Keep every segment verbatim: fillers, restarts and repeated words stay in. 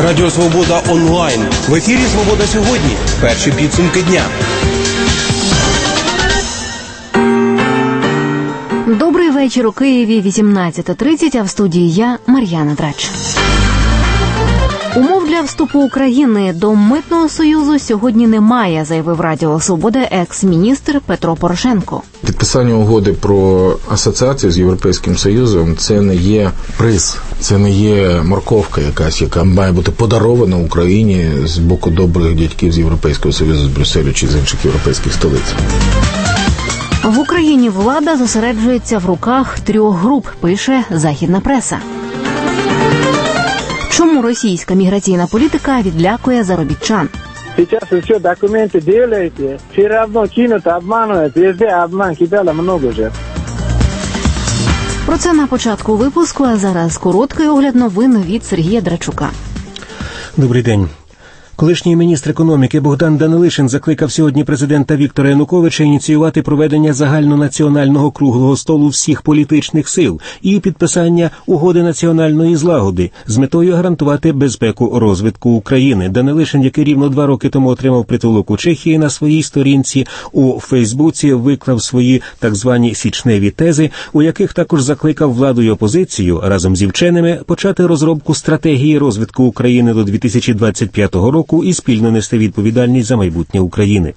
Радіо Свобода онлайн. В ефірі «Свобода сьогодні». Перші підсумки дня. Добрий вечір у Києві, вісімнадцята тридцять, а в студії я, Мар'яна Драч. Умов для вступу України до Митного союзу сьогодні немає, заявив Радіо Свобода екс-міністр Петро Порошенко. Підписання угоди про асоціацію з Європейським Союзом – це не є приз, це не є морковка якась, яка має бути подарована Україні з боку добрих дядьків з Європейського Союзу, з Брюсселю чи з інших європейських столиць. В Україні влада зосереджується в руках трьох груп, пише західна преса. Чому російська міграційна політика відлякує заробітчан? Сейчас еще документы делаете, все равно кинут, обманывают, везде обман, кидали много же. Про це на початку випуску, а зараз короткий огляд новин від Сергія Драчука. Добрий день. Колишній міністр економіки Богдан Данилишин закликав сьогодні президента Віктора Януковича ініціювати проведення загальнонаціонального круглого столу всіх політичних сил і підписання угоди національної злагоди з метою гарантувати безпеку розвитку України. Данилишин, який рівно два роки тому отримав притулок у Чехії, на своїй сторінці у Фейсбуці виклав свої так звані січневі тези, у яких також закликав владу і опозицію разом зі вченими почати розробку стратегії розвитку України до дві тисячі двадцять п'ятого року і спільно нести відповідальність за майбутнє України.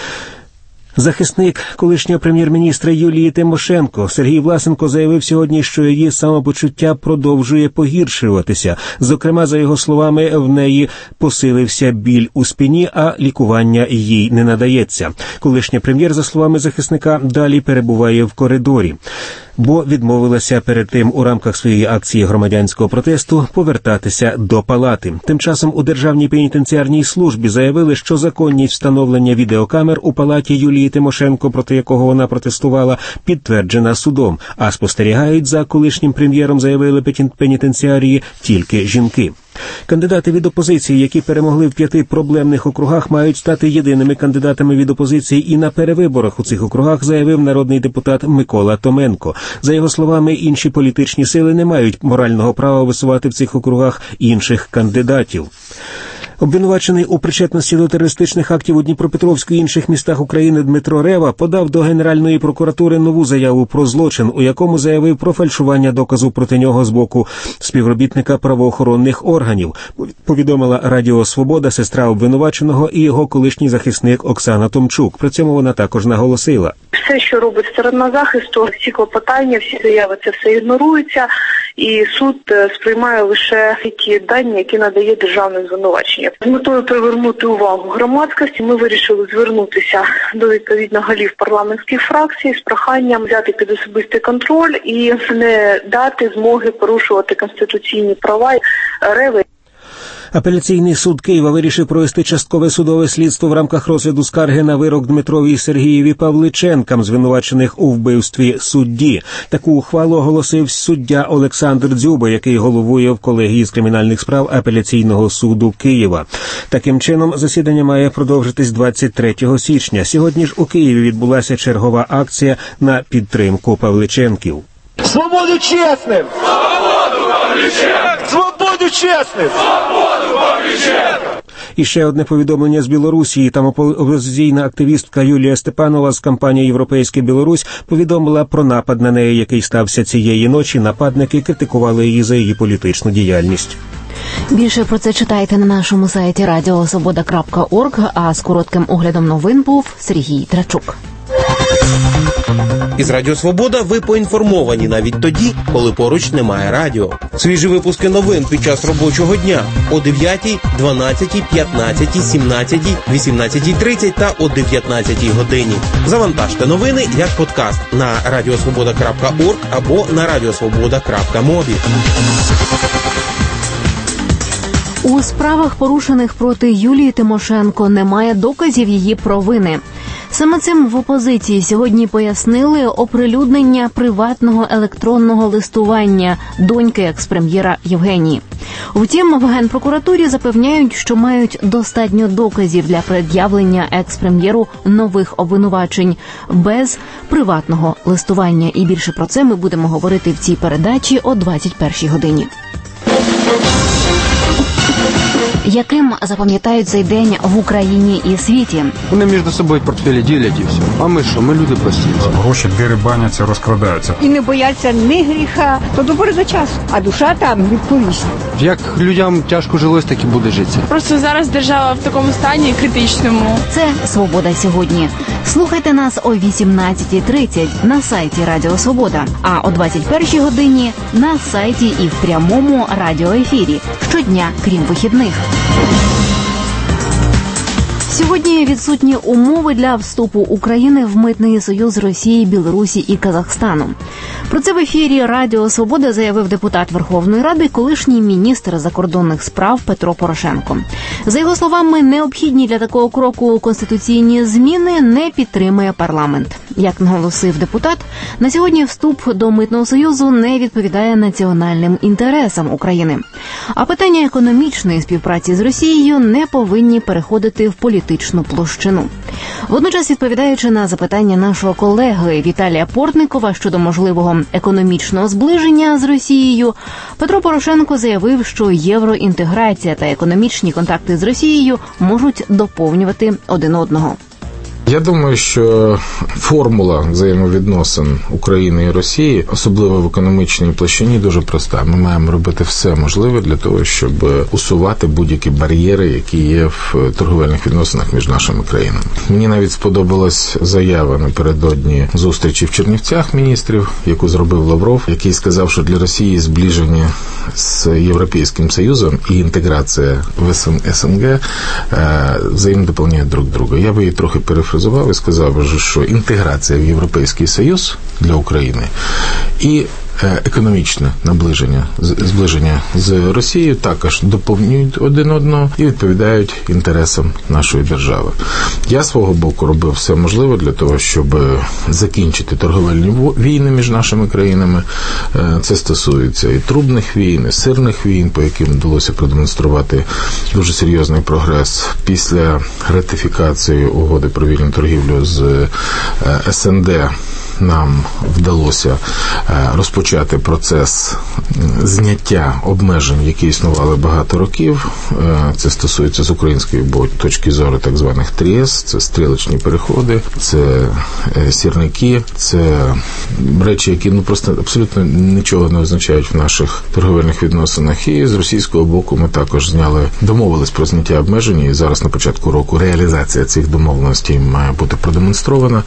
Захисник колишнього прем'єр-міністра Юлії Тимошенко Сергій Власенко заявив сьогодні, що її самопочуття продовжує погіршуватися. Зокрема, за його словами, в неї посилився біль у спині, а лікування їй не надається. Колишня прем'єр, за словами захисника, далі перебуває в коридорі, бо відмовилася перед тим у рамках своєї акції громадянського протесту повертатися до палати. Тим часом у Державній пенітенціарній службі заявили, що законність встановлення відеокамер у палаті Юлії Тимошенко, проти якого вона протестувала, підтверджена судом, а спостерігають за колишнім прем'єром, заявили пенітенціарії, тільки жінки. Кандидати від опозиції, які перемогли в п'яти проблемних округах, мають стати єдиними кандидатами від опозиції і на перевиборах у цих округах, заявив народний депутат Микола Томенко. За його словами, інші політичні сили не мають морального права висувати в цих округах інших кандидатів. Обвинувачений у причетності до терористичних актів у Дніпропетровську і інших містах України Дмитро Рева подав до Генеральної прокуратури нову заяву про злочин, у якому заявив про фальшування доказу проти нього з боку співробітника правоохоронних органів. Повідомила Радіо Свобода сестра обвинуваченого і його колишній захисник Оксана Томчук. При цьому вона також наголосила: все, що робить сторона захисту, всі клопотання, всі заяви, це все ігнорується, і суд сприймає лише ті дані, які надає державне звинувачення. З метою привернути увагу громадськості ми вирішили звернутися до відповідно голів парламентських фракцій з проханням взяти під особистий контроль і не дати змоги порушувати конституційні права Реви. Апеляційний суд Києва вирішив провести часткове судове слідство в рамках розгляду скарги на вирок Дмитрові і Сергієві Павличенкам, звинувачених у вбивстві судді. Таку ухвалу оголосив суддя Олександр Дзюба, який головує в колегії з кримінальних справ апеляційного суду Києва. Таким чином, засідання має продовжитись двадцять третього січня. Сьогодні ж у Києві відбулася чергова акція на підтримку Павличенків. Свободу чесним! Свободу Павличенко! Свободу чесним! Свободу Павличенко! І ще одне повідомлення з Білорусі. Там опозиційна активістка Юлія Степанова з кампанії «Європейська Білорусь» повідомила про напад на неї, який стався цієї ночі. Нападники критикували її за її політичну діяльність. Більше про це читайте на нашому сайті радіо свобода крапка орг, а з коротким оглядом новин був Сергій Драчук. Із Радіо Свобода ви поінформовані навіть тоді, коли поруч немає радіо. Свіжі випуски новин під час робочого дня о дев'ятій, дванадцятій, п'ятнадцятій, сімнадцятій, вісімнадцятій тридцять та о дев'ятнадцятій годині. Завантажте новини як подкаст на радіосвобода крапка орг або на радіосвобода крапка мобі. У справах, порушених проти Юлії Тимошенко, немає доказів її провини. Саме цим в опозиції сьогодні пояснили оприлюднення приватного електронного листування доньки екс-прем'єра Євгенії. Втім, в Генпрокуратурі запевняють, що мають достатньо доказів для пред'явлення екс-прем'єру нових обвинувачень без приватного листування. І більше про це ми будемо говорити в цій передачі о двадцять першій годині. Яким запам'ятають цей день в Україні і світі? Вони між собою портфелі ділять і все. А ми що? Ми люди прості. Гроші дерибаняться, розкрадаються. І не бояться ні гріха, то до пори до часу. А душа там відповість. Як людям тяжко жилось, так і буде житися. Просто зараз держава в такому стані критичному. Це «Свобода сьогодні». Слухайте нас о вісімнадцятій тридцять на сайті Радіо Свобода, а о двадцять першій годині на сайті і в прямому радіоефірі. Щодня, крім вихідних. Сьогодні відсутні умови для вступу України в Митний союз Росії, Білорусі і Казахстану. Про це в ефірі Радіо Свобода заявив депутат Верховної Ради, колишній міністр закордонних справ Петро Порошенко. За його словами, необхідні для такого кроку конституційні зміни не підтримує парламент. Як наголосив депутат, на сьогодні вступ до Митного союзу не відповідає національним інтересам України. А питання економічної співпраці з Росією не повинні переходити в політичну площину. Водночас, відповідаючи на запитання нашого колеги Віталія Портникова щодо можливого економічного зближення з Росією, Петро Порошенко заявив, що євроінтеграція та економічні контакти з Росією можуть доповнювати один одного. Я думаю, що формула взаємовідносин України і Росії, особливо в економічній площині, дуже проста. Ми маємо робити все можливе для того, щоб усувати будь-які бар'єри, які є в торговельних відносинах між нашими країнами. Мені навіть сподобалась заява напередодні зустрічі в Чернівцях міністрів, яку зробив Лавров, який сказав, що для Росії зближення з Європейським Союзом і інтеграція в СНГ взаємно доповнюють друг друга. Я би її трохи перефразував і сказав, що інтеграція в Європейський Союз для України і економічне наближення, зближення з Росією також доповнюють один одного і відповідають інтересам нашої держави. Я свого боку робив все можливе для того, щоб закінчити торговельні війни між нашими країнами. Це стосується і трубних війн, і сирних війн, по яким вдалося продемонструвати дуже серйозний прогрес. Після ратифікації угоди про вільну торгівлю з СНД нам вдалося розпочати процес зняття обмежень, які існували багато років. Це стосується з української точки зору так званих тріс, це стрілочні переходи, це сірники, це речі, які ну просто абсолютно нічого не означають в наших торговельних відносинах. І з російського боку ми також зняли, домовились про зняття обмежень, і зараз на початку року реалізація цих домовленостей має бути продемонстрована,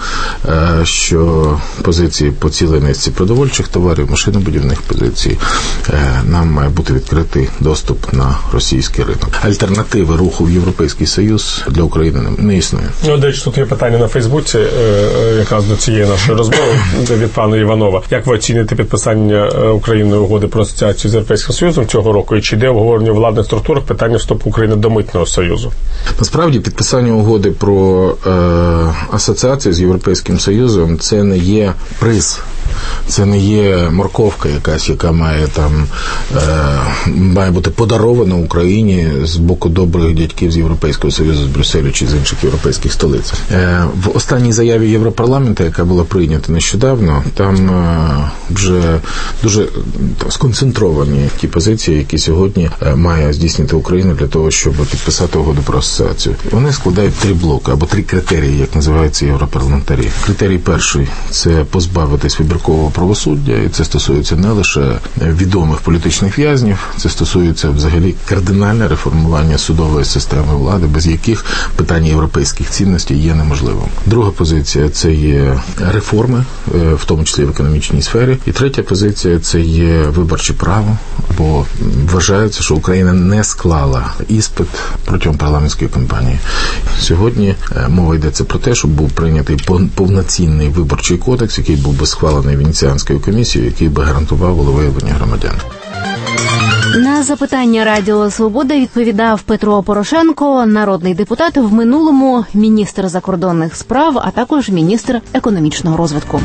що позиції по цілій низці продовольчих товарів, машинобудівних позицій, нам має бути відкритий доступ на російський ринок. Альтернативи руху в Європейський Союз для України не існує. Ну, до речі, тут є питання на Фейсбуці, якраз до цієї нашої розмови від пана Іванова. Як ви оціните підписання Україною угоди про асоціацію з Європейським Союзом цього року, і чи йде обговорення в владних структурах питання вступу України до Митного Союзу? Насправді, підписання угоди про е, асоціацію з Європейським Союзом – це не є приз. Це не є морковка якась, яка має там е, має бути подарована Україні з боку добрих дядьків з Європейського Союзу, з Брюсселю чи з інших європейських столиць. Е, в останній заяві Європарламенту, яка була прийнята нещодавно, там е, вже дуже там, сконцентровані ті позиції, які сьогодні е, має здійснити Україна для того, щоб підписати угоду про асоціацію. Вони складають три блоки або три критерії, як називаються європарламентарі. Критерій перший – це позбавитись вибіркового правосуддя, і це стосується не лише відомих політичних в'язнів, це стосується взагалі кардинальне реформування судової системи влади, без яких питання європейських цінностей є неможливим. Друга позиція – це є реформи, в тому числі в економічній сфері. І третя позиція – це є виборче право, бо вважається, що Україна не склала іспит протягом парламентської кампанії. Сьогодні мова йдеться про те, щоб був прийнятий повноцінний виборчий кодекс, який був би схвалений Венеціанською комісією, який би гарантував волевиявлення громадян. На запитання Радіо Свобода відповідав Петро Порошенко, народний депутат, в минулому міністр закордонних справ, а також міністр економічного розвитку.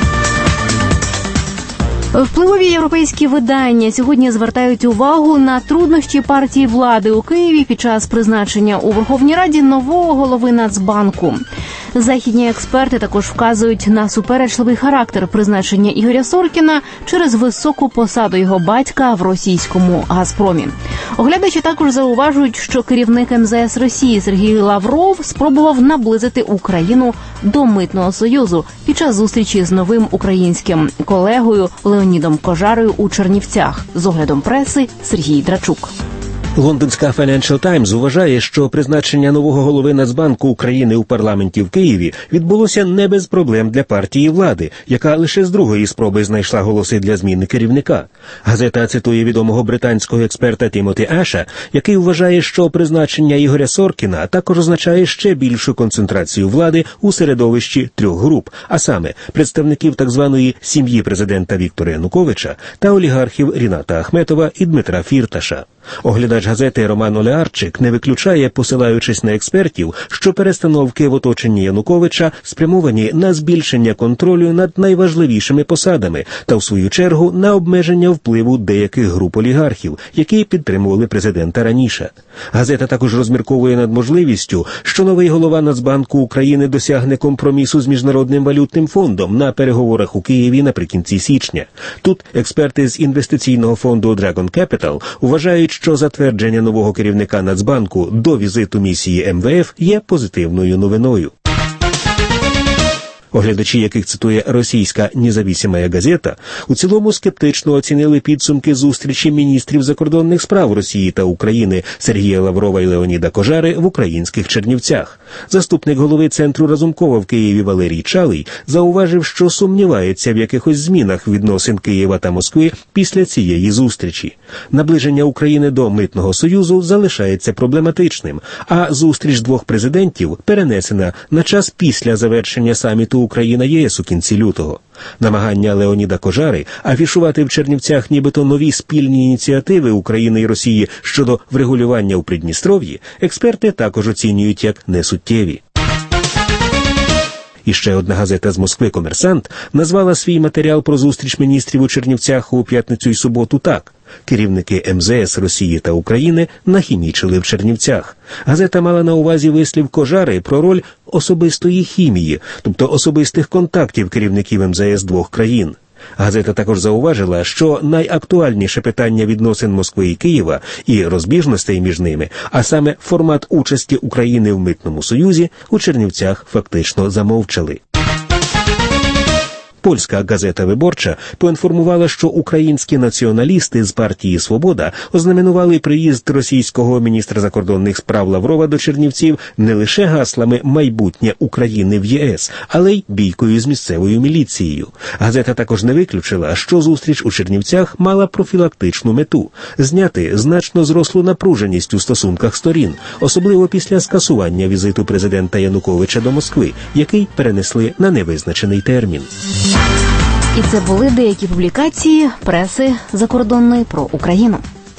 Впливові європейські видання сьогодні звертають увагу на труднощі партії влади у Києві під час призначення у Верховній Раді нового голови Нацбанку. Західні експерти також вказують на суперечливий характер призначення Ігоря Соркіна через високу посаду його батька в російському «Газпромі». Оглядачі також зауважують, що керівник ем зе ес Росії Сергій Лавров спробував наблизити Україну до Митного союзу під час зустрічі з новим українським колегою Леонідом Кожарою у Чернівцях. З оглядом преси Сергій Драчук. Лондонська Financial Times вважає, що призначення нового голови Нацбанку України у парламенті в Києві відбулося не без проблем для партії влади, яка лише з другої спроби знайшла голоси для зміни керівника. Газета цитує відомого британського експерта Тімоті Еша, який вважає, що призначення Ігоря Соркіна також означає ще більшу концентрацію влади у середовищі трьох груп, а саме представників так званої сім'ї президента Віктора Януковича та олігархів Ріната Ахметова і Дмитра Фірташа. Оглядач газети Роман Олеарчик не виключає, посилаючись на експертів, що перестановки в оточенні Януковича спрямовані на збільшення контролю над найважливішими посадами та, в свою чергу, на обмеження впливу деяких груп олігархів, які підтримували президента раніше. Газета також розмірковує над можливістю, що новий голова Нацбанку України досягне компромісу з Міжнародним валютним фондом на переговорах у Києві наприкінці січня. Тут експерти з інвестиційного фонду Dragon Capital вважають, що затвердження нового керівника Нацбанку до візиту місії ем ве еф є позитивною новиною. Оглядачі, яких цитує російська «Независимая газета», у цілому скептично оцінили підсумки зустрічі міністрів закордонних справ Росії та України Сергія Лаврова і Леоніда Кожари в українських Чернівцях. Заступник голови Центру Разумкова в Києві Валерій Чалий зауважив, що сумнівається в якихось змінах відносин Києва та Москви після цієї зустрічі. Наближення України до Митного союзу залишається проблематичним, а зустріч двох президентів перенесена на час після завершення саміту Україна-ЄС у кінці лютого. Намагання Леоніда Кожари афішувати в Чернівцях нібито нові спільні ініціативи України і Росії щодо врегулювання у Придністров'ї експерти також оцінюють як несуттєві. І ще одна газета з Москви «Комерсант» назвала свій матеріал про зустріч міністрів у Чернівцях у п'ятницю і суботу так. Керівники ем зе ес Росії та України нахімічили в Чернівцях. Газета мала на увазі вислів Кожари про роль особистої хімії, тобто особистих контактів керівників ем зе ес двох країн. Газета також зауважила, що найактуальніше питання відносин Москви і Києва і розбіжностей між ними, а саме формат участі України в Митному союзі, у Чернівцях фактично замовчали. Польська газета «Виборча» поінформувала, що українські націоналісти з партії «Свобода» ознаменували приїзд російського міністра закордонних справ Лаврова до Чернівців не лише гаслами «майбутнє України в ЄС», але й бійкою з місцевою міліцією. Газета також не виключила, що зустріч у Чернівцях мала профілактичну мету – зняти значно зрослу напруженість у стосунках сторін, особливо після скасування візиту президента Януковича до Москви, який перенесли на невизначений термін. І це були деякі публікації преси закордонної про Україну.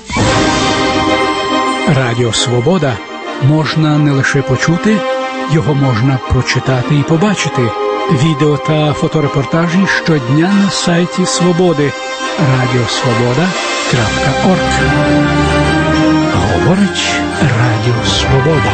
Радіо «Свобода» можна не лише почути, його можна прочитати і побачити. Відео та фоторепортажі щодня на сайті «Свободи» радіо свобода крапка орг. Говорить Радіо «Свобода».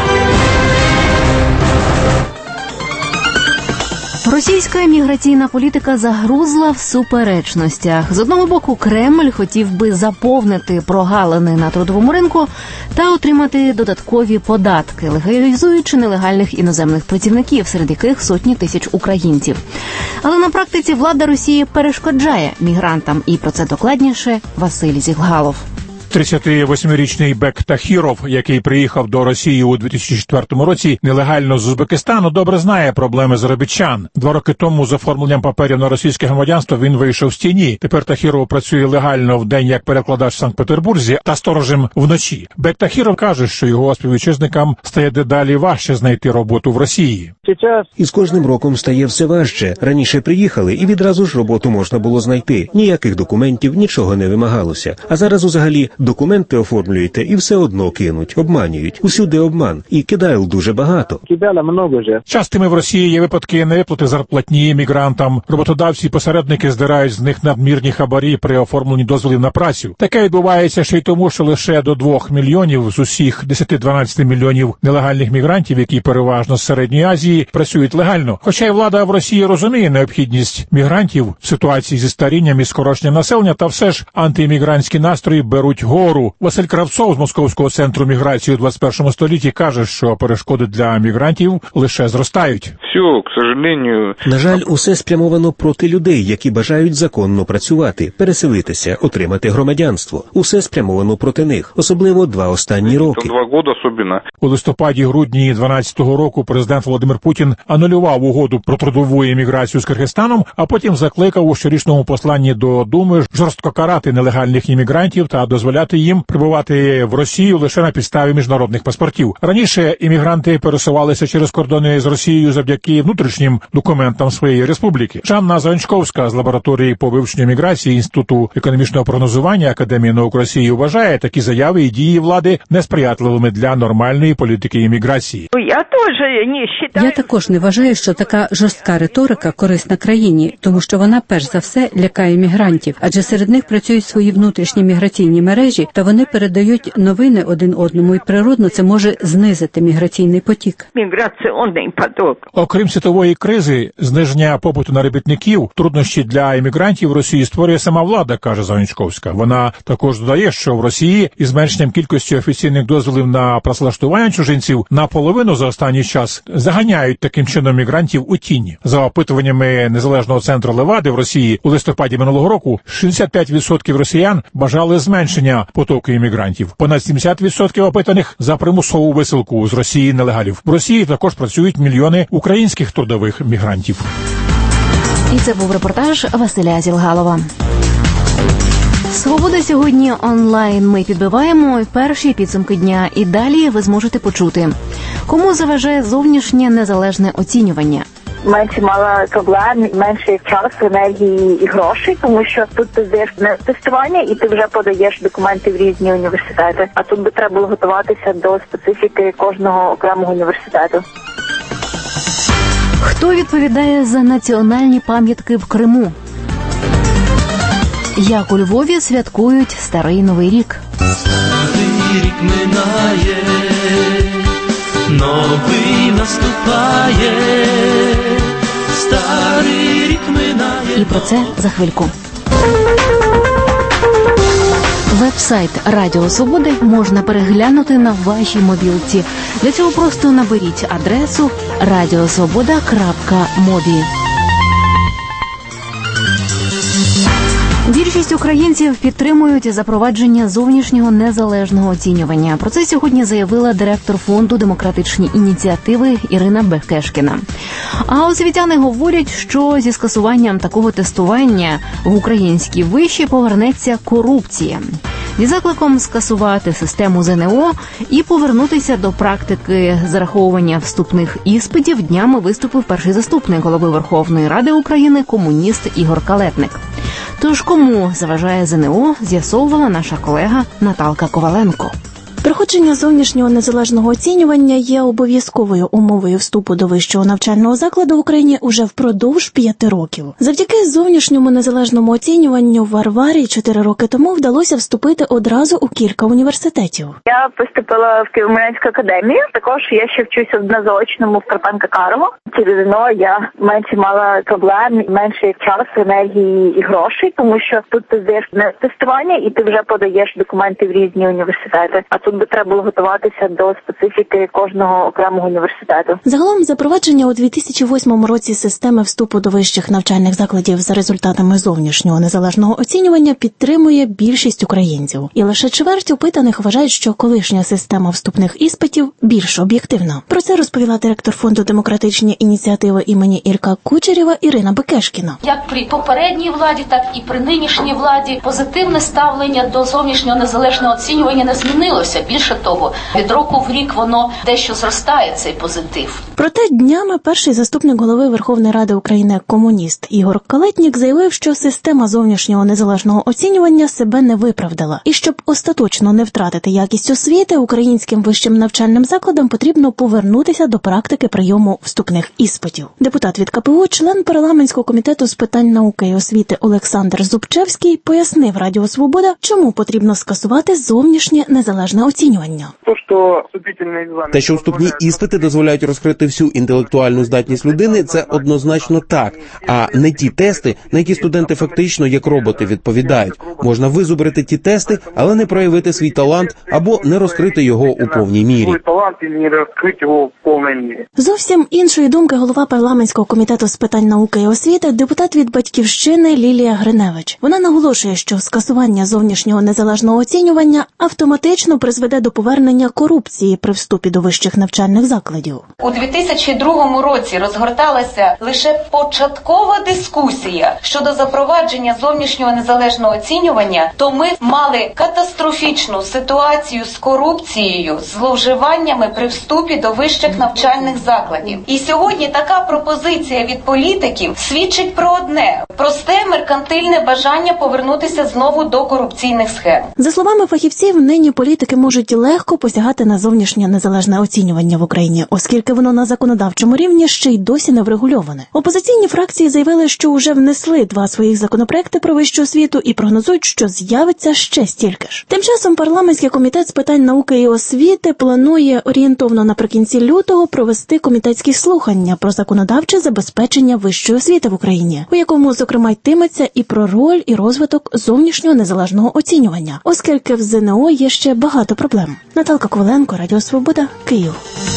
Російська міграційна політика загрузла в суперечностях. З одного боку, Кремль хотів би заповнити прогалини на трудовому ринку та отримати додаткові податки, легалізуючи нелегальних іноземних працівників, серед яких сотні тисяч українців. Але на практиці влада Росії перешкоджає мігрантам, і про це докладніше Василь Зіггалов. тридцятивосьмирічний Бек Тахіров, який приїхав до Росії у дві тисячі четвертому році нелегально з Узбекистану, добре знає проблеми заробітчан. Два роки тому з оформленням паперів на російське громадянство він вийшов з тіні. Тепер Тахіров працює легально вдень як перекладач в Санкт-Петербурзі та сторожем вночі. Бек Тахіров каже, що його співвітчизникам стає дедалі важче знайти роботу в Росії. І з кожним роком стає все важче. Раніше приїхали і відразу ж роботу можна було знайти. Ніяких документів, нічого не вимагалося. А зараз взагалі Документи оформлюєте і все одно кинуть, обманюють. Усюди обман. І кидайл дуже багато. Кидала много вже. Частими в Росії є випадки невиплати зарплатні мігрантам. Роботодавці і посередники здирають з них надмірні хабарі при оформленні дозволів на працю. Таке відбувається ще й тому, що лише до двох мільйонів з усіх десять-дванадцять мільйонів нелегальних мігрантів, які переважно з Середньої Азії, працюють легально. Хоча й влада в Росії розуміє необхідність мігрантів в ситуації зі старінням і скороченням населення, та все ж антиіммігрантські настрої беруть гору. Василь Кравцов з Московського центру міграції у двадцять першому столітті каже, що перешкоди для мігрантів лише зростають. Все, к сожалению... На жаль, усе спрямовано проти людей, які бажають законно працювати, переселитися, отримати громадянство. Усе спрямовано проти них, особливо два останні роки. Два года особливо. У листопаді-грудні дванадцятого року президент Володимир Путін анулював угоду про трудову імміграцію з Киргизстаном, а потім закликав у щорічному посланні до Думи жорстко карати нелегальних іммігрантів та дозволяти їм прибувати в Росію лише на підставі міжнародних паспортів. Раніше іммігранти пересувалися через кордони з Росією завдяки внутрішнім документам своєї республіки. Жанна Занчковська з лабораторії по вивченню міграції Інституту економічного прогнозування Академії наук Росії вважає такі заяви і дії влади несприятливими для нормальної політики імміграції. Я теж не вважаю. Я також не вважаю, що така жорстка риторика корисна країні, тому що вона перш за все лякає мігрантів, адже серед них працюють свої внутрішні міграційні мережі, та вони передають новини один одному, і природно це може знизити міграційний потік. Міграційний потік. Окрім світової кризи, зниження попиту на робітників, труднощі для іммігрантів в Росії створює сама влада, каже Занчковська. Вона також додає, що в Росії із зменшенням кількості офіційних дозволів на працевлаштування чужинців наполовину за останній час заганяють таким чином мігрантів у тіні. За опитуваннями незалежного центру Левади в Росії у листопаді минулого року шістдесят п'ять відсотків росіян бажали зменшення потоку іммігрантів. Понад сімдесят відсотків опитаних за примусову висилку з Росії нелегалів. В Росії також працюють мільйони українських трудових мігрантів. І це був репортаж Василя Зілгалова. «Свобода сьогодні» онлайн. Ми підбиваємо перші підсумки дня. І далі ви зможете почути, кому заважає зовнішнє незалежне оцінювання. Менше мала проблем, менше часу, енергії і грошей, тому що тут ти здаєш на тестування і ти вже подаєш документи в різні університети. А тут би треба було готуватися до специфіки кожного окремого університету. Хто відповідає за національні пам'ятки в Криму? Як у Львові святкують Старий Новий рік? Старий рік минає, новий наступає. Старий рік минає. І про це за хвильку. Веб-сайт Радіо Свободи можна переглянути на вашій мобілці. Для цього просто наберіть адресу радіосвобода крапка мобі. Більшість українців підтримують запровадження зовнішнього незалежного оцінювання. Про це сьогодні заявила директор фонду «Демократичні ініціативи» Ірина Бекешкіна. А освітяни говорять, що зі скасуванням такого тестування в українські виші повернеться корупція. Зі закликом скасувати систему ЗНО і повернутися до практики зараховування вступних іспитів днями виступив перший заступник голови Верховної Ради України комуніст Ігор Калетник. Тож кому заважає ЗНО, з'ясовувала наша колега Наталка Коваленко. Проходження зовнішнього незалежного оцінювання є обов'язковою умовою вступу до вищого навчального закладу в Україні уже впродовж п'яти років. Завдяки зовнішньому незалежному оцінюванню Варварі чотири роки тому вдалося вступити одразу у кілька університетів. Я поступила в Києво-Могилянську академію, також я ще вчуся на заочному в Карпенка-Карого. Через ЗНО я менше мала проблем, менше часу, енергії і грошей, тому що тут ти здаєш на тестування і ти вже подаєш документи в різні університети. А тут би треба було готуватися до специфіки кожного окремого університету. Загалом запровадження у дві тисячі восьмому році системи вступу до вищих навчальних закладів за результатами зовнішнього незалежного оцінювання підтримує більшість українців. І лише чверть опитаних вважають, що колишня система вступних іспитів більш об'єктивна. Про це розповіла директор фонду «Демократичні ініціативи» імені Ілька Кучерєва Ірина Бекешкіна. Як при попередній владі, так і при нинішній владі позитивне ставлення до зовнішнього незалежного оцінювання не змінилося. Більше Більше того, від року в рік воно дещо зростає, цей позитив. Проте днями перший заступник голови Верховної Ради України комуніст Ігор Калєтнік заявив, що система зовнішнього незалежного оцінювання себе не виправдала. І щоб остаточно не втратити якість освіти, українським вищим навчальним закладам потрібно повернутися до практики прийому вступних іспитів. Депутат від ка пе у, член парламентського комітету з питань науки і освіти Олександр Зубчевський пояснив Радіо Свобода, чому потрібно скасувати зовнішнє незалежне оцінювання. Те, що вступні іспити дозволяють розкрити всю інтелектуальну здатність людини, це однозначно так, а не ті тести, на які студенти фактично як роботи відповідають. Можна визубрити ті тести, але не проявити свій талант або не розкрити його у повній мірі. Зовсім іншої думки голова парламентського комітету з питань науки і освіти, депутат від «Батьківщини» Лілія Гриневич. Вона наголошує, що скасування зовнішнього незалежного оцінювання автоматично призведе до повернення корупції при вступі до вищих навчальних закладів. У дві тисячі другому році розгорталася лише початкова дискусія щодо запровадження зовнішнього незалежного оцінювання, то ми мали катастрофічну ситуацію з корупцією, з зловживаннями при вступі до вищих навчальних закладів. І сьогодні така пропозиція від політиків свідчить про одне – просте меркантильне бажання повернутися знову до корупційних схем. За словами фахівців, нині політики можуть легко посягати на зовнішнє незалежне оцінювання в Україні, оскільки воно на законодавчому рівні ще й досі не врегульоване. Опозиційні фракції заявили, що вже внесли два своїх законопроекти про вищу освіту і прогнозують, що з'явиться ще стільки ж. Тим часом парламентський комітет з питань науки і освіти планує орієнтовно наприкінці лютого провести комітетські слухання про законодавче забезпечення вищої освіти в Україні, у якому, зокрема, йтиметься і про роль і розвиток зовнішнього незалежного оцінювання, оскільки в зе ен о є ще багато проблем. Наталка Коваленко, Радіо Свобода, Київ.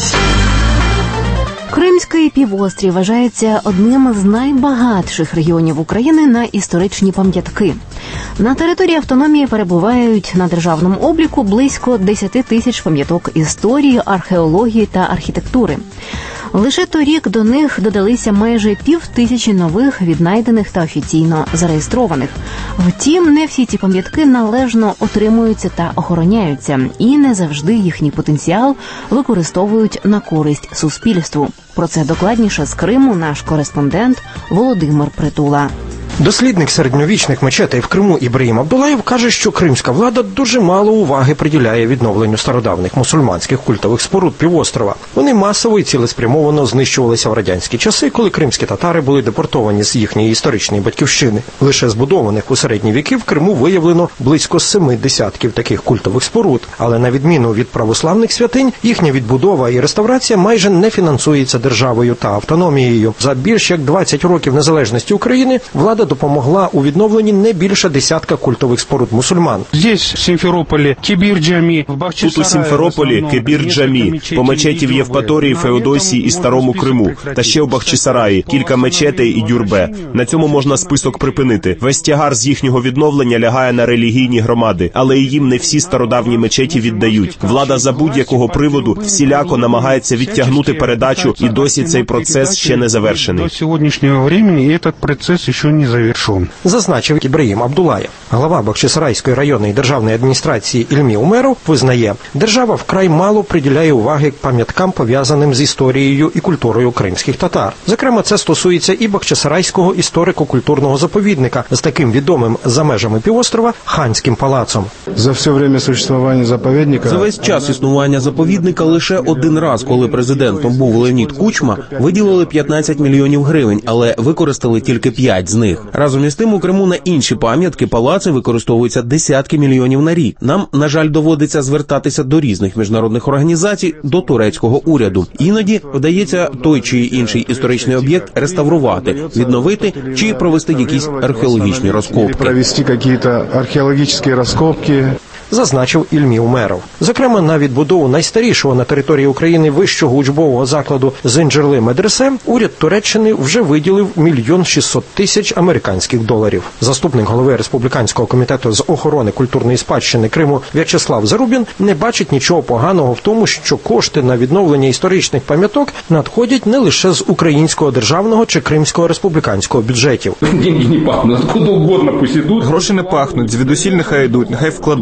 Кримський півострів вважається одним з найбагатших регіонів України на історичні пам'ятки. На території автономії перебувають на державному обліку близько десять тисяч пам'яток історії, археології та архітектури. Лише торік до них додалися майже пів тисячі нових, віднайдених та офіційно зареєстрованих. Втім, не всі ці пам'ятки належно отримуються та охороняються, і не завжди їхній потенціал використовують на користь суспільству. Про це докладніше з Криму наш кореспондент Володимир Притула. Дослідник середньовічних мечетей в Криму Ібраїм Абдулаєв каже, що кримська влада дуже мало уваги приділяє відновленню стародавних мусульманських культових споруд півострова. Вони масово і цілеспрямовано знищувалися в радянські часи, коли кримські татари були депортовані з їхньої історичної батьківщини. Лише збудованих у середні віки в Криму виявлено близько семи десятків таких культових споруд. Але на відміну від православних святинь, їхня відбудова і реставрація майже не фінансується державою та автономією. За більш як двадцять років незалежності України влада допомогла у відновленні не більше десятка культових споруд мусульман. Здесь, в Сімферополі, Кебір-Джамі, в Бахчисараї. Тут у Сімферополі Кебір-Джамі, по мечеті в Євпаторії, Феодосії і Старому Криму, та ще у Бахчисараї, кілька мечетей і дюрбе. На цьому можна список припинити. Весь тягар з їхнього відновлення лягає на релігійні громади, але і їм не всі стародавні мечеті віддають. Влада за будь-якого приводу всіляко намагається відтягнути передачу, і досі цей процес ще не завершений. До сьогоднішнього часу цей процес ще не завершен. Зазначив Ібраїм Абдулаєв. Глава Бахчисарайської районної державної адміністрації Ільмі Умеров визнає, держава вкрай мало приділяє уваги пам'яткам, пов'язаним з історією і культурою кримських татар. Зокрема, це стосується і Бахчисарайського історико-культурного заповідника з таким відомим за межами півострова Ханським палацом. За все время существування заповідника... За весь час існування заповідника лише один раз, коли президентом був Леонід Кучма, виділили п'ятнадцять мільйонів гривень, але використали тільки п'ять з них. Разом із тим, у Криму на інші пам'ятки, палаци використовуються десятки мільйонів на рік. Нам, на жаль, доводиться звертатися до різних міжнародних організацій, до турецького уряду. Іноді вдається той чи інший історичний об'єкт реставрувати, відновити чи провести якісь археологічні розкопки. Провести якісь археологічні розкопки. Зазначив Ільмі Умеров. Зокрема, на відбудову найстарішого на території України вищого учбового закладу Зинджирли медресе уряд Туреччини вже виділив мільйон шістсот тисяч американських доларів. Заступник голови Республіканського комітету з охорони культурної спадщини Криму В'ячеслав Зарубін не бачить нічого поганого в тому, що кошти на відновлення історичних пам'яток надходять не лише з українського державного чи кримського республіканського бюджетів. Гроші не пахнуть, звідусіль нехай йдуть, нехай вкладають.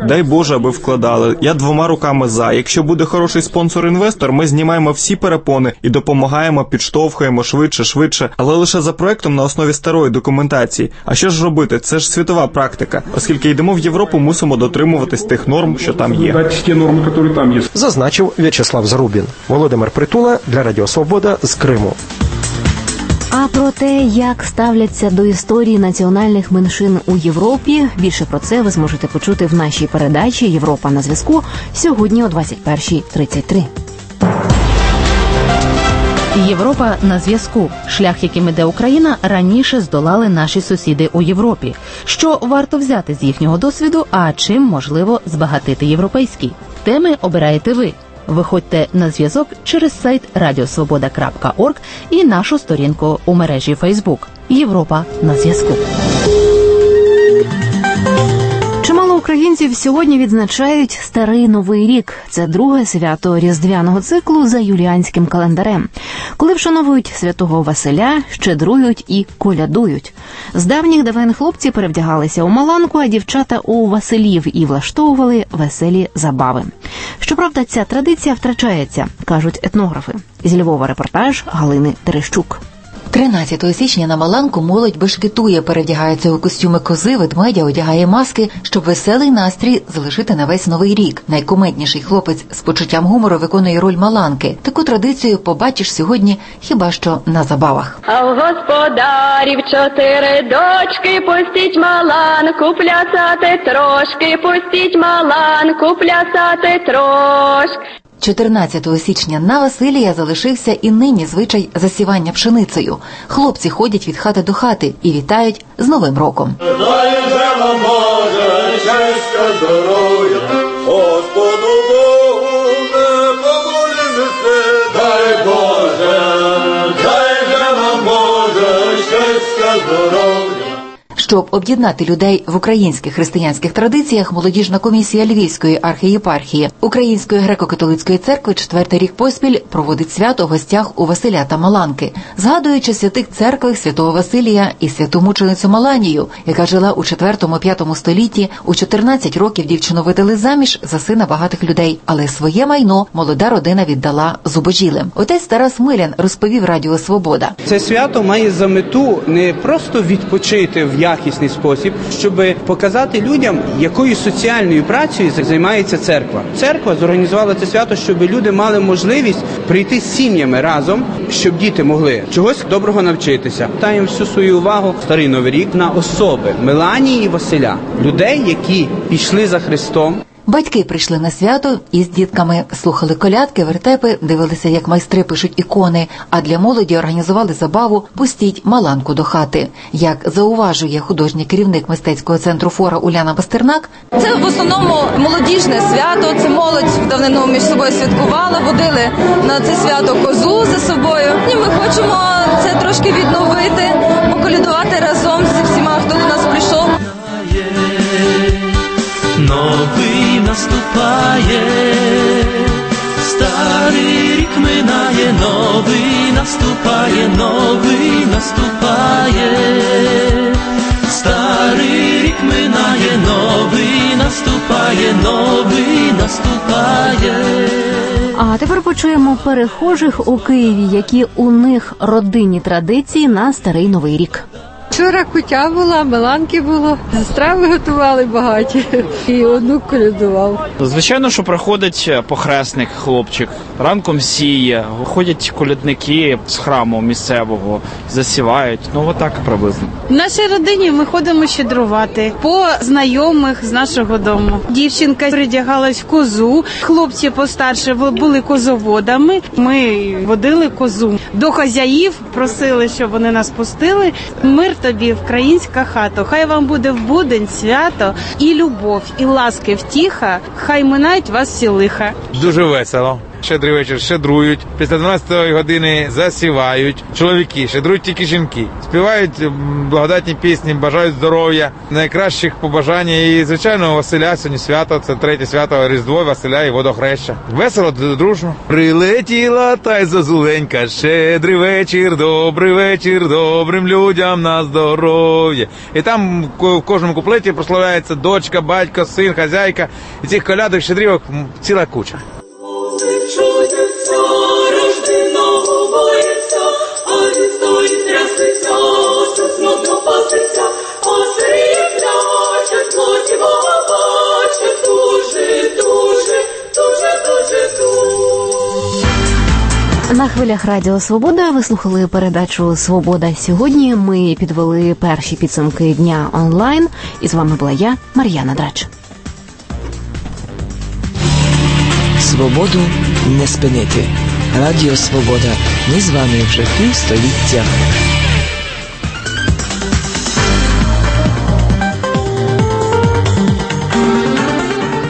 Дай Боже, аби вкладали. Я двома руками за. Якщо буде хороший спонсор-інвестор, ми знімаємо всі перепони і допомагаємо, підштовхуємо швидше, швидше. Але лише за проектом на основі старої документації. А що ж робити? Це ж світова практика. Оскільки йдемо в Європу, мусимо дотримуватись тих норм, що там є. Зазначив В'ячеслав Зарубін. Володимир Притула для Радіо Свобода з Криму. А про те, як ставляться до історії національних меншин у Європі, більше про це ви зможете почути в нашій передачі «Європа на зв'язку» сьогодні о двадцять перша тридцять три. Європа на зв'язку. Шлях, яким іде Україна, раніше здолали наші сусіди у Європі. Що варто взяти з їхнього досвіду, а чим можливо збагатити європейський? Теми обираєте ви. Виходьте на зв'язок через сайт радіосвобода крапка орг і нашу сторінку у мережі Фейсбук. Європа на зв'язку. Чимало українців сьогодні відзначають Старий Новий рік. Це друге свято різдвяного циклу за юліанським календарем, коли вшановують святого Василя, щедрують і колядують. З давніх давен хлопці перевдягалися у маланку, а дівчата у Василів і влаштовували веселі забави. Щоправда, ця традиція втрачається, кажуть етнографи. Зі Львова репортаж Галини Терещук. тринадцятого січня на Маланку молодь бешкетує, перевдягається у костюми кози, ведмедя, одягає маски, щоб веселий настрій залишити на весь Новий рік. Найкумедніший хлопець з почуттям гумору виконує роль Маланки. Таку традицію побачиш сьогодні хіба що на забавах. А у господарів чотири дочки, пустіть Маланку плясати трошки, пустіть Маланку плясати трошки. чотирнадцятого січня на Василія залишився і нині звичай засівання пшеницею. Хлопці ходять від хати до хати і вітають з Новим роком. Дай же вам Боже щастя, здоров'я, Господу Богу не помолимося. Дай Боже, дай же вам Боже щастя, здоров'я. Щоб об'єднати людей в українських християнських традиціях, молодіжна комісія Львівської архієпархії Української греко-католицької церкви четвертий рік поспіль проводить свято в гостях у Василя та Маланки, згадуючи святих церквах святого Василія і святу мученицю Маланію, яка жила у четвертому-п'ятому столітті. У чотирнадцять років дівчину видали заміж за сина багатих людей, але своє майно молода родина віддала зубожілим. Отець Тарас Милян розповів Радіо Свобода. Це свято має за мету не просто відпочити в якісний спосіб, щоб показати людям, якою соціальною працею займається церква. Церква зорганізувала це свято, щоб люди мали можливість прийти з сім'ями разом, щоб діти могли чогось доброго навчитися. Даємо всю свою увагу Старий Новий рік на особи Меланії і Василя, людей, які пішли за Христом. Батьки прийшли на свято і з дітками слухали колядки, вертепи, дивилися, як майстри пишуть ікони, а для молоді організували забаву «Пустіть Маланку до хати». Як зауважує художній керівник мистецького центру «Фора» Уляна Пастернак, це в основному молодіжне свято, це молодь в давнину між собою святкувала, водили на це свято козу за собою. І ми хочемо це трошки відновити, поколядувати разом зі всіма, хто до нас прийшов. Новий наступає, старий рік минає, новий наступає, новий наступає, старий рік минає, новий наступає, новий наступає. А тепер почуємо перехожих у Києві, які у них родинні традиції на Старий Новий рік. Вчора кутя була, меланки було, страви готували багаті і онук колядував. Звичайно, що приходить похресник, хлопчик, ранком сіє, виходять колядники з храму місцевого, засівають, ну отак приблизно. В нашій родині ми ходимо щедрувати по знайомих з нашого дому. Дівчинка передягалась в козу, хлопці постарше були козоводами, ми водили козу. До хазяїв просили, щоб вони нас пустили. Мир тобі, українська хата, хай вам буде в будень свято і любов, і ласки, втіха, хай минають вас всі лиха. Дуже весело. Щедрий вечір щедрують, після дванадцятої години засівають. Чоловіки щедрують тільки жінки. Співають благодатні пісні, бажають здоров'я, найкращих побажань. І, звичайно, Василя сьогодні свято, це третє свято Різдво, Василя і Водохреща. Весело, дружно. Прилетіла та й зозуленька, щедрий вечір, добрий вечір, добрим людям на здоров'я. І там в кожному куплеті прославляється дочка, батько, син, хазяйка. І цих колядок, щедрівок ціла куча. На хвилях Радіо Свобода ви слухали передачу «Свобода сьогодні». Ми підвели перші підсумки дня онлайн. І з вами була я, Мар'яна Драч. Свободу не спинити. Радіо Свобода. Ми з вами вже півстоліття.